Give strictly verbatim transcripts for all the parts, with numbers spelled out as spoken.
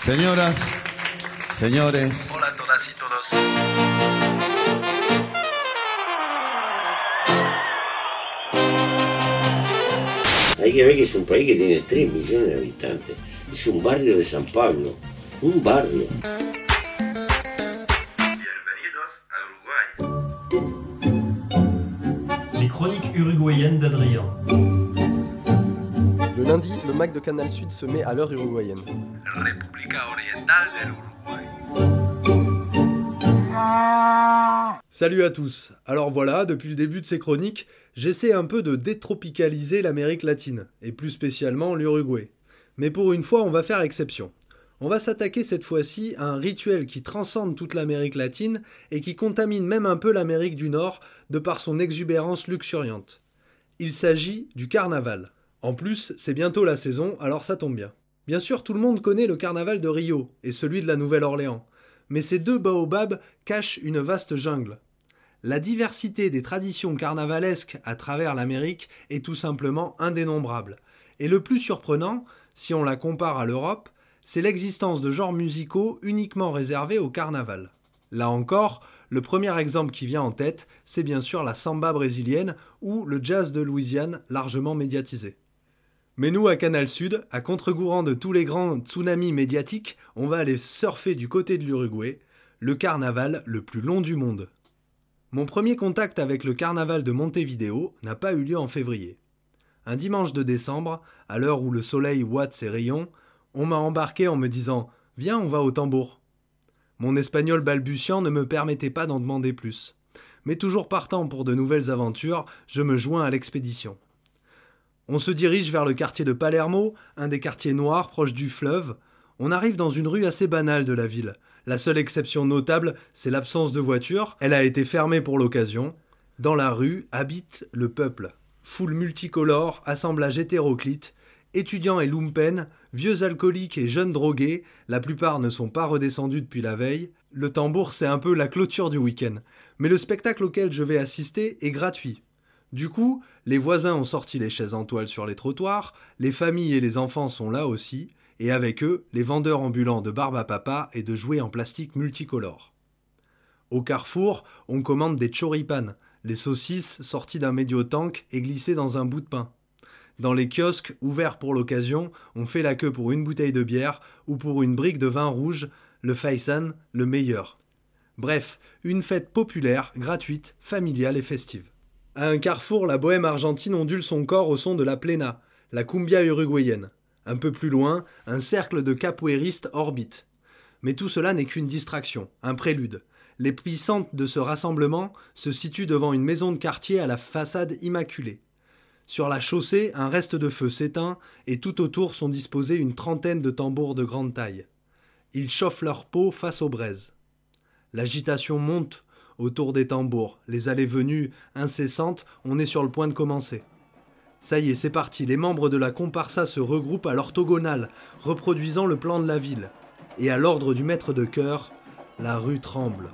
Señoras, señores. Hola a todas y todos. Hay que ver que es un país que tiene tres millones de habitantes. Es un barrio de San Pablo. Un barrio. Bienvenidos a Uruguay. Les chroniques uruguayennes d'Adrien. Le lundi, le Mac de Canal Sud se met à l'heure uruguayenne. República Oriental del Uruguay. Salut à tous. Alors voilà, depuis le début de ces chroniques, j'essaie un peu de détropicaliser l'Amérique latine, et plus spécialement l'Uruguay. Mais pour une fois, on va faire exception. On va s'attaquer cette fois-ci à un rituel qui transcende toute l'Amérique latine et qui contamine même un peu l'Amérique du Nord de par son exubérance luxuriante. Il s'agit du carnaval. En plus, c'est bientôt la saison, alors ça tombe bien. Bien sûr, tout le monde connaît le carnaval de Rio et celui de la Nouvelle-Orléans, mais ces deux baobabs cachent une vaste jungle. La diversité des traditions carnavalesques à travers l'Amérique est tout simplement indénombrable. Et le plus surprenant, si on la compare à l'Europe, c'est l'existence de genres musicaux uniquement réservés au carnaval. Là encore, le premier exemple qui vient en tête, c'est bien sûr la samba brésilienne ou le jazz de Louisiane largement médiatisé. Mais nous, à Canal Sud, à contre-courant de tous les grands tsunamis médiatiques, on va aller surfer du côté de l'Uruguay, le carnaval le plus long du monde. Mon premier contact avec le carnaval de Montevideo n'a pas eu lieu en février. Un dimanche de décembre, à l'heure où le soleil ouate ses rayons, on m'a embarqué en me disant « Viens, on va au tambour ». Mon espagnol balbutiant ne me permettait pas d'en demander plus. Mais toujours partant pour de nouvelles aventures, je me joins à l'expédition. On se dirige vers le quartier de Palermo, un des quartiers noirs proches du fleuve. On arrive dans une rue assez banale de la ville. La seule exception notable, c'est l'absence de voitures. Elle a été fermée pour l'occasion. Dans la rue habite le peuple. Foule multicolore, assemblage hétéroclite, étudiants et lumpen, vieux alcooliques et jeunes drogués, la plupart ne sont pas redescendus depuis la veille. Le tambour, c'est un peu la clôture du week-end. Mais le spectacle auquel je vais assister est gratuit. Du coup, les voisins ont sorti les chaises en toile sur les trottoirs, les familles et les enfants sont là aussi, et avec eux, les vendeurs ambulants de barbe à papa et de jouets en plastique multicolores. Au carrefour, on commande des choripanes, les saucisses sorties d'un médio-tank et glissées dans un bout de pain. Dans les kiosques, ouverts pour l'occasion, on fait la queue pour une bouteille de bière ou pour une brique de vin rouge, le Faisan, le meilleur. Bref, une fête populaire, gratuite, familiale et festive. À un carrefour, la bohème argentine ondule son corps au son de la plena, la cumbia uruguayenne. Un peu plus loin, un cercle de capoeiristes orbite. Mais tout cela n'est qu'une distraction, un prélude. L'épicentre de ce rassemblement se situe devant une maison de quartier à la façade immaculée. Sur la chaussée, un reste de feu s'éteint et tout autour sont disposés une trentaine de tambours de grande taille. Ils chauffent leur peau face aux braises. L'agitation monte autour des tambours, les allées-venues incessantes, on est sur le point de commencer. Ça y est, c'est parti, les membres de la comparsa se regroupent à l'orthogonale, reproduisant le plan de la ville. Et à l'ordre du maître de chœur, la rue tremble.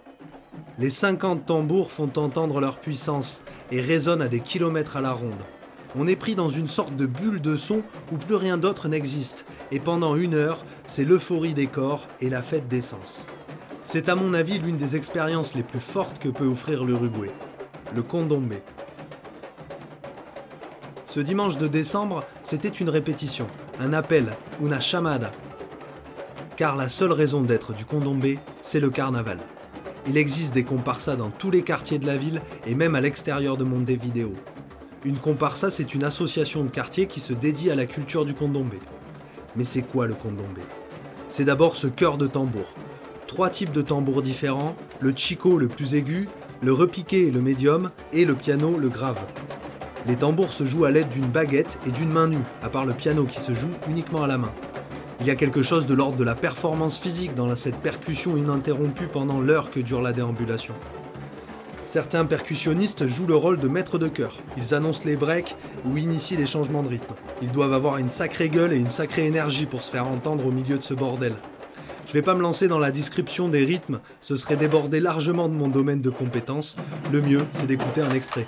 Les cinquante tambours font entendre leur puissance et résonnent à des kilomètres à la ronde. On est pris dans une sorte de bulle de son où plus rien d'autre n'existe, et pendant une heure, c'est l'euphorie des corps et la fête des sens. C'est à mon avis l'une des expériences les plus fortes que peut offrir l'Uruguay, le candomblé. Ce dimanche de décembre, c'était une répétition, un appel, una chamada. Car la seule raison d'être du candomblé, c'est le carnaval. Il existe des comparsas dans tous les quartiers de la ville et même à l'extérieur de Montevideo. Une comparsa, c'est une association de quartiers qui se dédie à la culture du candomblé. Mais c'est quoi le candomblé ? C'est d'abord ce chœur de tambour. Trois types de tambours différents, le chico le plus aigu, le repiqué le médium et le piano le grave. Les tambours se jouent à l'aide d'une baguette et d'une main nue, à part le piano qui se joue uniquement à la main. Il y a quelque chose de l'ordre de la performance physique dans cette percussion ininterrompue pendant l'heure que dure la déambulation. Certains percussionnistes jouent le rôle de maître de chœur. Ils annoncent les breaks ou initient les changements de rythme. Ils doivent avoir une sacrée gueule et une sacrée énergie pour se faire entendre au milieu de ce bordel. Je vais pas me lancer dans la description des rythmes, ce serait déborder largement de mon domaine de compétences. Le mieux, c'est d'écouter un extrait.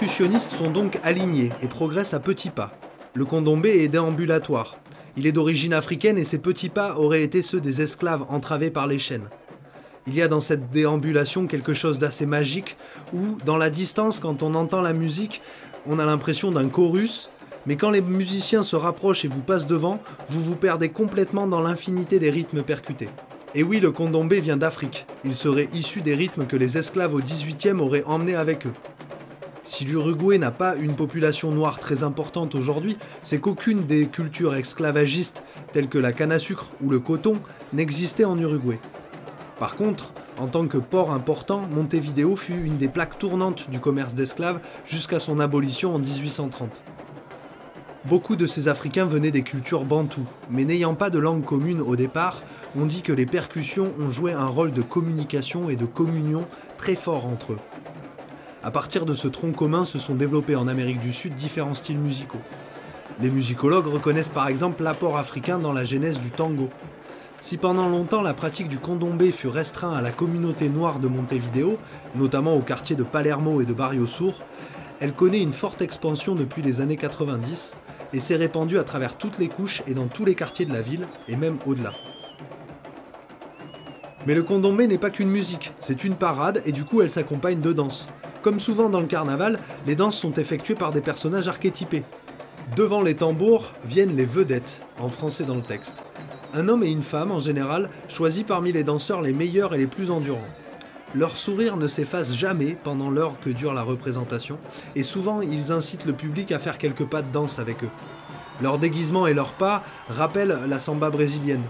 percussionnistes sont donc alignés et progressent à petits pas. Le condombé est déambulatoire. Il est d'origine africaine et ses petits pas auraient été ceux des esclaves entravés par les chaînes. Il y a dans cette déambulation quelque chose d'assez magique où, dans la distance, quand on entend la musique, on a l'impression d'un chorus, mais quand les musiciens se rapprochent et vous passent devant, vous vous perdez complètement dans l'infinité des rythmes percutés. Et oui, le condombé vient d'Afrique. Il serait issu des rythmes que les esclaves au dix-huitième auraient emmenés avec eux. Si l'Uruguay n'a pas une population noire très importante aujourd'hui, c'est qu'aucune des cultures esclavagistes, telles que la canne à sucre ou le coton, n'existait en Uruguay. Par contre, en tant que port important, Montevideo fut une des plaques tournantes du commerce d'esclaves jusqu'à son abolition en dix-huit cent trente. Beaucoup de ces Africains venaient des cultures bantoues, mais n'ayant pas de langue commune au départ, on dit que les percussions ont joué un rôle de communication et de communion très fort entre eux. À partir de ce tronc commun se sont développés en Amérique du Sud différents styles musicaux. Les musicologues reconnaissent par exemple l'apport africain dans la genèse du tango. Si pendant longtemps la pratique du condombé fut restreinte à la communauté noire de Montevideo, notamment au quartier de Palermo et de Barrio Sur, elle connaît une forte expansion depuis les années quatre-vingt-dix et s'est répandue à travers toutes les couches et dans tous les quartiers de la ville, et même au-delà. Mais le condombé n'est pas qu'une musique, c'est une parade et du coup elle s'accompagne de danses. Comme souvent dans le carnaval, les danses sont effectuées par des personnages archétypés. Devant les tambours viennent les vedettes, en français dans le texte. Un homme et une femme, en général, choisis parmi les danseurs les meilleurs et les plus endurants. Leur sourire ne s'efface jamais pendant l'heure que dure la représentation, et souvent ils incitent le public à faire quelques pas de danse avec eux. Leur déguisement et leurs pas rappellent la samba brésilienne.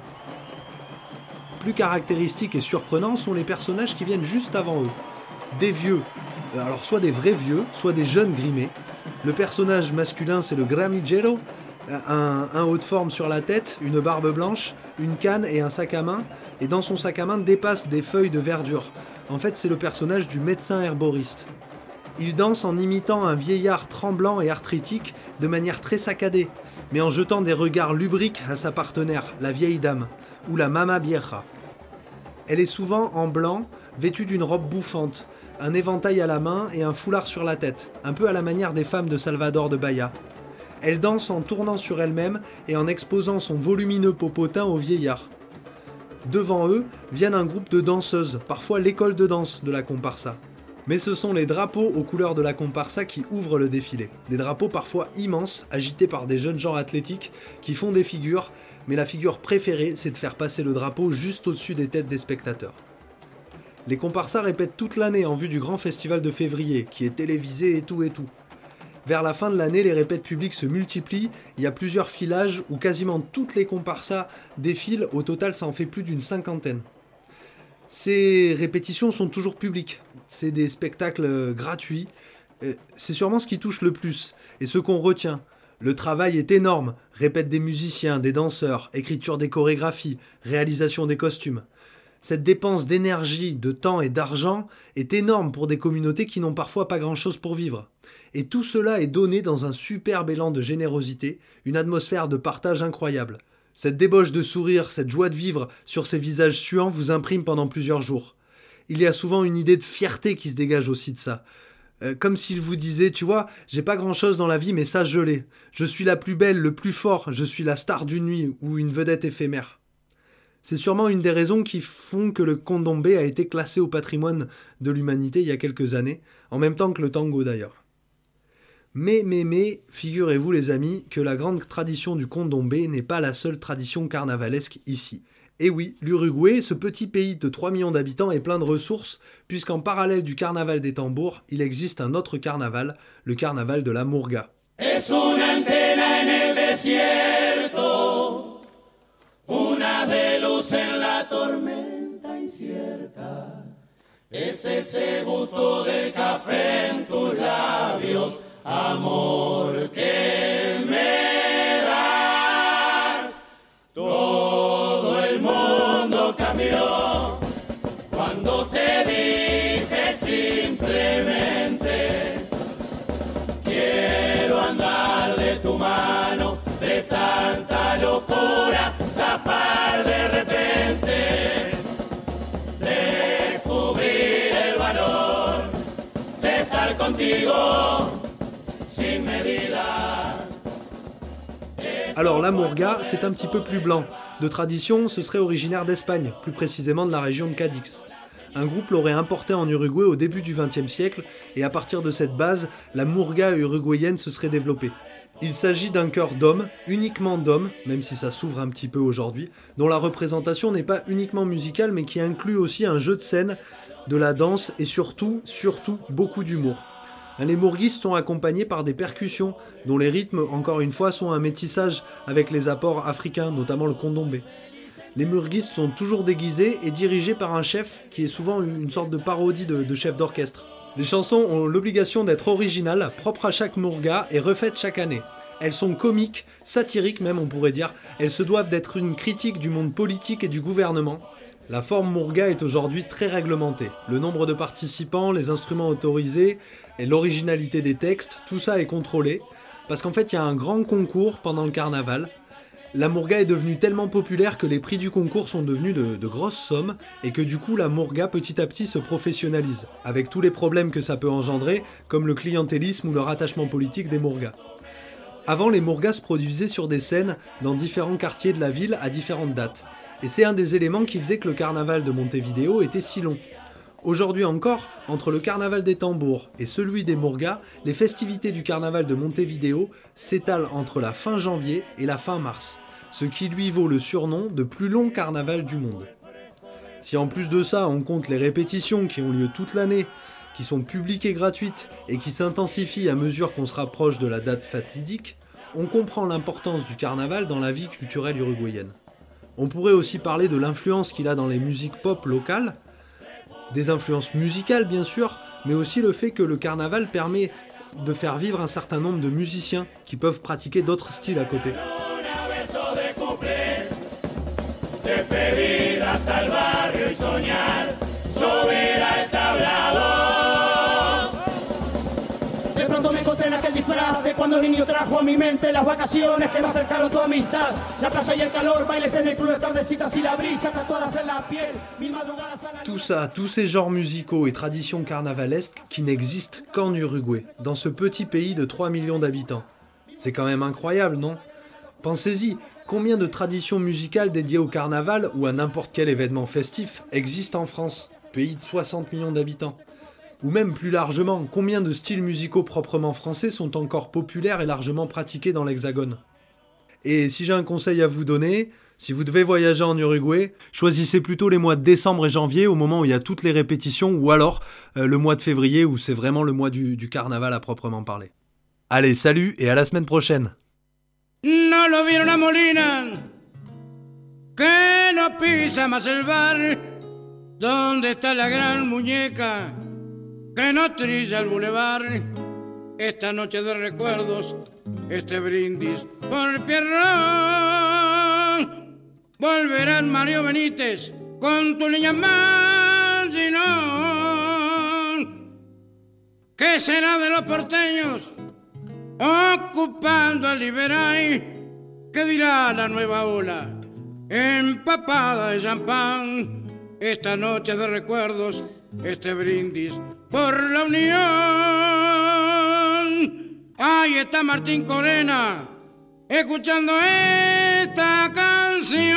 Plus caractéristiques et surprenants sont les personnages qui viennent juste avant eux. Des vieux, alors soit des vrais vieux, soit des jeunes grimés. Le personnage masculin c'est le gramillero, un, un haut de forme sur la tête, une barbe blanche, une canne et un sac à main, et dans son sac à main dépassent des feuilles de verdure. En fait c'est le personnage du médecin herboriste. Il danse en imitant un vieillard tremblant et arthritique de manière très saccadée, mais en jetant des regards lubriques à sa partenaire, la vieille dame, ou la mama vieja. Elle est souvent en blanc, vêtue d'une robe bouffante, un éventail à la main et un foulard sur la tête, un peu à la manière des femmes de Salvador de Bahia. Elle danse en tournant sur elle-même et en exposant son volumineux popotin au vieillard. Devant eux viennent un groupe de danseuses, parfois l'école de danse de la comparsa. Mais ce sont les drapeaux aux couleurs de la comparsa qui ouvrent le défilé. Des drapeaux parfois immenses, agités par des jeunes gens athlétiques qui font des figures, mais la figure préférée, c'est de faire passer le drapeau juste au-dessus des têtes des spectateurs. Les comparsas répètent toute l'année en vue du grand festival de février, qui est télévisé et tout et tout. Vers la fin de l'année, les répètes publiques se multiplient, il y a plusieurs filages où quasiment toutes les comparsas défilent, au total ça en fait plus d'une cinquantaine. Ces répétitions sont toujours publiques, c'est des spectacles gratuits, c'est sûrement ce qui touche le plus, et ce qu'on retient. Le travail est énorme, répète des musiciens, des danseurs, écriture des chorégraphies, réalisation des costumes. Cette dépense d'énergie, de temps et d'argent est énorme pour des communautés qui n'ont parfois pas grand-chose pour vivre. Et tout cela est donné dans un superbe élan de générosité, une atmosphère de partage incroyable. Cette débauche de sourire, cette joie de vivre sur ces visages suants vous imprime pendant plusieurs jours. Il y a souvent une idée de fierté qui se dégage aussi de ça. Euh, comme s'il vous disait, tu vois, j'ai pas grand-chose dans la vie mais ça je l'ai. Je suis la plus belle, le plus fort, je suis la star d'une nuit ou une vedette éphémère. C'est sûrement une des raisons qui font que le condombé a été classé au patrimoine de l'humanité il y a quelques années, en même temps que le tango d'ailleurs. Mais, mais, mais, figurez-vous les amis, que la grande tradition du condombé n'est pas la seule tradition carnavalesque ici. Et oui, l'Uruguay, ce petit pays de trois millions d'habitants, est plein de ressources, puisqu'en parallèle du carnaval des tambours, il existe un autre carnaval, le carnaval de la murga. Es una antena en el desierto, una de luz en la tormenta incierta, es ese gusto del café en tus labios, amor que me das. Todo el mundo cambió cuando te dije simplemente quiero andar de tu mano, de tanta locura, zafar de repente, descubrir el valor de estar contigo. Alors la murga, c'est un petit peu plus blanc. De tradition, ce serait originaire d'Espagne, plus précisément de la région de Cadix. Un groupe l'aurait importé en Uruguay au début du vingtième siècle, et à partir de cette base, la murga uruguayenne se serait développée. Il s'agit d'un chœur d'hommes, uniquement d'hommes, même si ça s'ouvre un petit peu aujourd'hui, dont la représentation n'est pas uniquement musicale, mais qui inclut aussi un jeu de scène, de la danse et surtout, surtout, beaucoup d'humour. Les murguistes sont accompagnés par des percussions, dont les rythmes, encore une fois, sont un métissage avec les apports africains, notamment le condombé. Les murguistes sont toujours déguisés et dirigés par un chef qui est souvent une sorte de parodie de, de chef d'orchestre. Les chansons ont l'obligation d'être originales, propres à chaque murga et refaites chaque année. Elles sont comiques, satiriques même on pourrait dire, elles se doivent d'être une critique du monde politique et du gouvernement. La forme murga est aujourd'hui très réglementée. Le nombre de participants, les instruments autorisés et l'originalité des textes, tout ça est contrôlé. Parce qu'en fait, il y a un grand concours pendant le carnaval. La murga est devenue tellement populaire que les prix du concours sont devenus de, de grosses sommes et que du coup la murga petit à petit se professionnalise, avec tous les problèmes que ça peut engendrer, comme le clientélisme ou le rattachement politique des murgas. Avant, les murgas se produisaient sur des scènes dans différents quartiers de la ville à différentes dates. Et c'est un des éléments qui faisait que le carnaval de Montevideo était si long. Aujourd'hui encore, entre le carnaval des tambours et celui des murgas, les festivités du carnaval de Montevideo s'étalent entre la fin janvier et la fin mars, ce qui lui vaut le surnom de plus long carnaval du monde. Si en plus de ça on compte les répétitions qui ont lieu toute l'année, qui sont publiques et gratuites et qui s'intensifient à mesure qu'on se rapproche de la date fatidique, on comprend l'importance du carnaval dans la vie culturelle uruguayenne. On pourrait aussi parler de l'influence qu'il a dans les musiques pop locales, des influences musicales bien sûr, mais aussi le fait que le carnaval permet de faire vivre un certain nombre de musiciens qui peuvent pratiquer d'autres styles à côté. Me encontré en aquel disfraz de cuando el niño trajo a mi mente las vacaciones que me acercaron tu amistad, la playa y el calor, bailes en el club, tardecitas y la brisa, tatuadas en la piel, mil madrugadas a la... Tout ça, tous ces genres musicaux et traditions carnavalesques qui n'existent qu'en Uruguay, dans ce petit pays de trois millions d'habitants. C'est quand même incroyable, non ? Pensez-y, combien de traditions musicales dédiées au carnaval ou à n'importe quel événement festif existent en France, pays de soixante millions d'habitants ? Ou même plus largement, combien de styles musicaux proprement français sont encore populaires et largement pratiqués dans l'Hexagone ? Et si j'ai un conseil à vous donner, si vous devez voyager en Uruguay, choisissez plutôt les mois de décembre et janvier, au moment où il y a toutes les répétitions, ou alors euh, le mois de février, où c'est vraiment le mois du, du carnaval à proprement parler. Allez, salut et à la semaine prochaine. No lo vieron a Molina, que no pisa más el bar, donde está la gran muñeca, que no trilla el bulevar. Esta noche de recuerdos, este brindis por Pierrón. Volverán Mario Benítez con tu niña Manginón. ¿Qué será de los porteños ocupando el Liberay? ¿Qué dirá la nueva ola empapada de champán? Esta noche de recuerdos, este brindis por la unión. Ahí está Martín Corena, escuchando esta canción.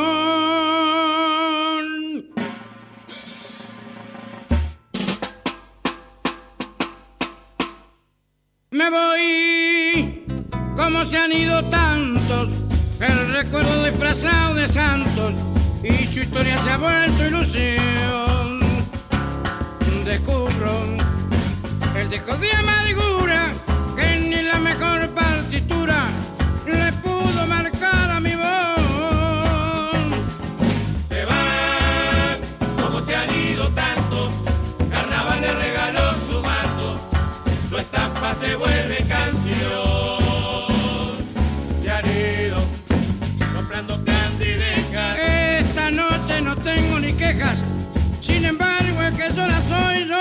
Me voy, como se han ido tantos, el recuerdo disfrazado de santos, y su historia se ha vuelto ilusión. Descubro el disco de amargura que ni la mejor partitura le pudo marcar a mi voz. Se van, como se han ido tantos, carnaval le regaló su manto, su estampa se vuelve canción. Se han ido, soplando candilejas. Esta noche no tengo ni quejas, sin embargo es que yo la soy yo.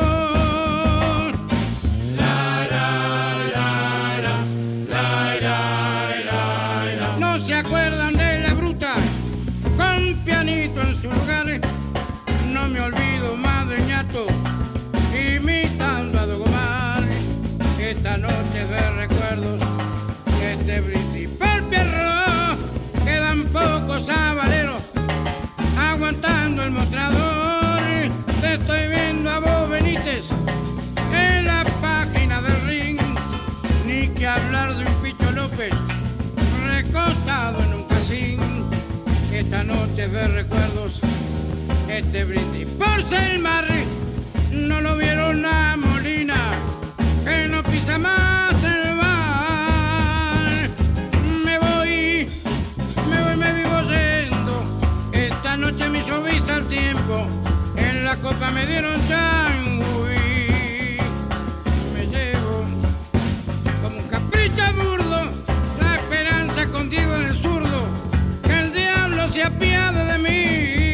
La, la, la, la, la, la, la, la. No se acuerdan de la bruta con pianito en su lugar. No me olvido más de ñato imitando a Dogomar. Esta noche de recuerdos, este brindis por Pierrot. Quedan pocos sabaleros aguantando el mostrador. Te estoy viendo a vos, Benítez, en la página del ring. Ni que hablar de un Picho López recostado en un casín. Esta noche de recuerdos, este brindis por Selmar. No lo vieron a Molina, que no pisa más el bar. Me voy, me voy, me vivo yendo. Esta noche me hizo vista al tiempo. En la copa me dieron changui. Me llevo como un capricho burdo la esperanza escondida en el zurdo. Que el diablo se apiade de mí.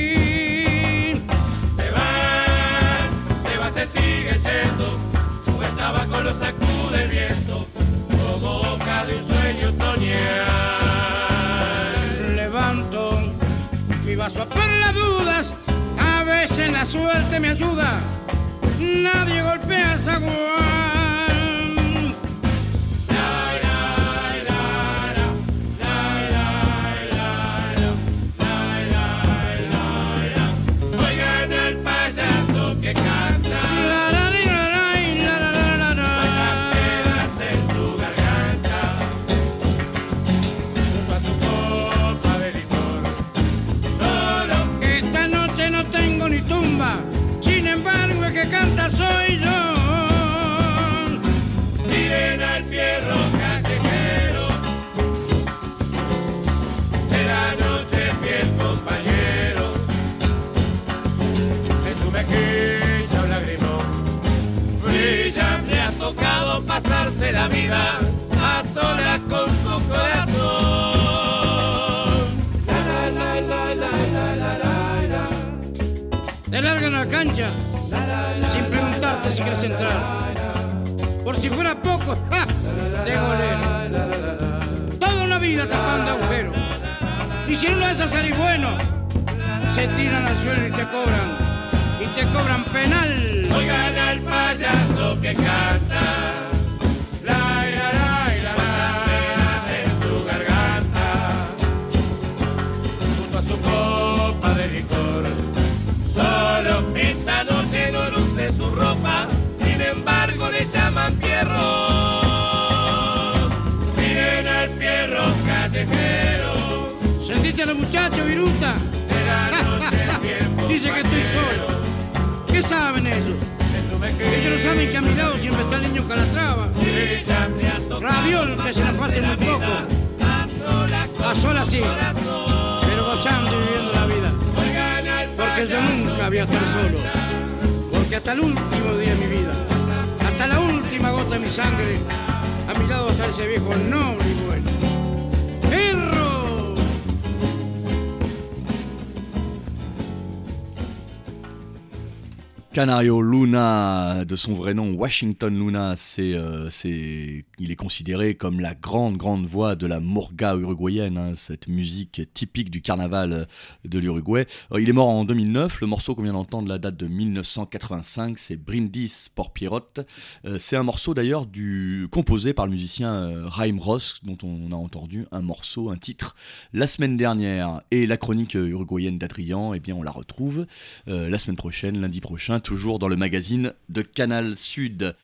Se sigue yendo, pues el tabaco lo sacude el viento, como hoja de un sueño otoñal. Levanto mi vaso por las dudas, a veces la suerte me ayuda, nadie golpea esa guan. Oigan al payaso que canta. Ni tumba, sin embargo el que canta soy yo. Miren al Pierro callejero, de la noche fiel compañero. En su mejilla un lagrimón brilla. Le ha tocado pasarse la vida a solas con su corazón. La la la la la la la la. Te largan a la cancha sin preguntarte si quieres entrar. Por si fuera poco, ¡ja!, de golero. Toda una vida tapando agujeros. Y si no lo haces salir bueno, se tiran al suelo y te cobran. Y te cobran penal. Oigan al payaso que canta. La la la la la en su garganta. Junto a su copa de licor. Solo esta noche no luce su ropa, sin embargo le llaman Pierro. Miren al Pierro callejero. ¿Sentiste a los muchachos, Viruta? Dice que estoy solo. ¿Qué saben ellos? Ellos no saben que a mi lado siempre está el niño Calatrava. Raviol, que se nos pase muy poco. A solas sí, pero gozando y viviendo la vida. Porque yo nunca voy a estar solo. Porque hasta el último día de mi vida, hasta la última gota de mi sangre, a mi lado va a estar ese viejo noble y bueno. ¡Perro! Canario Luna, de son vrai nom Washington Luna, c'est, euh, c'est, il est considéré comme la grande, grande voix de la murga uruguayenne, hein, cette musique typique du carnaval de l'Uruguay. Il est mort en deux mille neuf, le morceau qu'on vient d'entendre, la date de dix-neuf cent quatre-vingt-cinq, c'est Brindis por Pierrot. C'est un morceau d'ailleurs du, composé par le musicien Jaime Ross, dont on a entendu un morceau, un titre, la semaine dernière. Et la chronique uruguayenne d'Adrien, eh bien on la retrouve euh, la semaine prochaine, lundi prochain, toujours dans le magazine de Canal Sud.